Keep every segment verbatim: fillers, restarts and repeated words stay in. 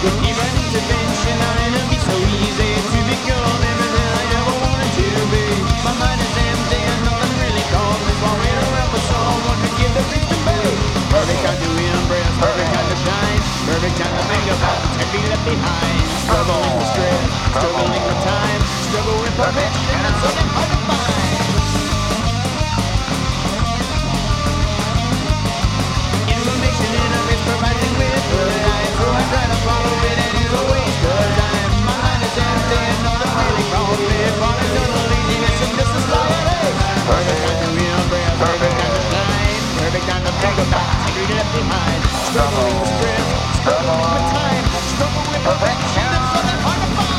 Even intervention on enemy so easy to become everything I ever wanted to be. My mind is empty and nothing really calls me. While waiting around for someone to give the things to me. Perfect time to embrace, perfect time to shine. Perfect time to think about the tech being left behind. Struggling with stress, struggling with time. Struggle with perfection and something hard to find. Information in a mist providing with the light. So I try to follow it and it's a waste of time. My mind is empty and nothing really calls me. Falling to the laziness and just a society. Perfect time to embrace, perfect time to shine. Perfect time to think about integrity left behind. Struggling with stress, struggling with time. Struggle with perfection and something hard to find.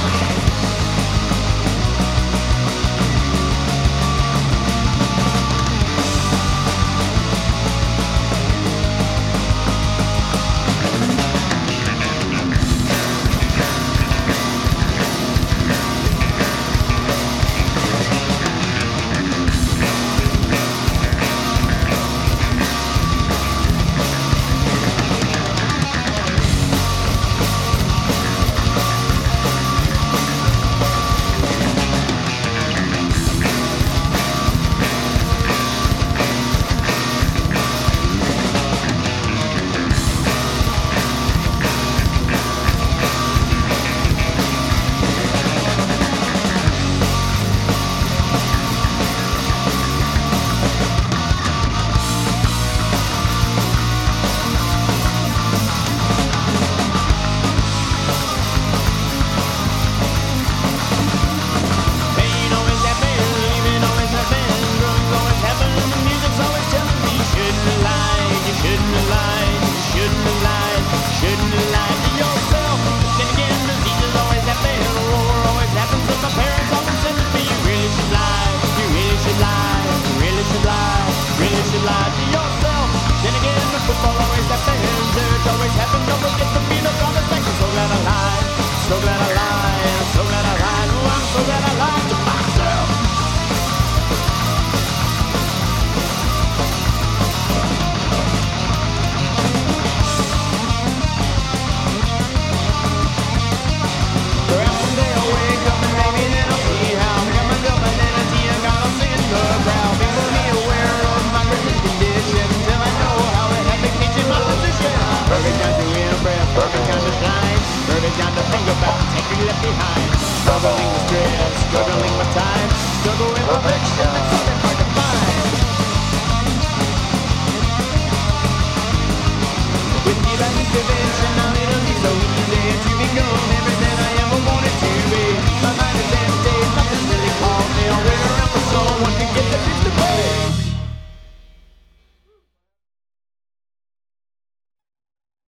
Football always happens, it always happens. Don't forget to be the promise. I'm so glad I lied, so glad I lied, I'm so glad I lied. Oh, I'm so glad I lied to myself. Well, one day I'll wake up and maybe then I'll see how I got myself identity and got us in the crowd. People be aware of my present condition till I know how it had been changing my position. Perfect time to impress, perfect time to shine. Perfect time to think about the tech we left behind. Struggling with stress, struggling with time. Struggle with perfection.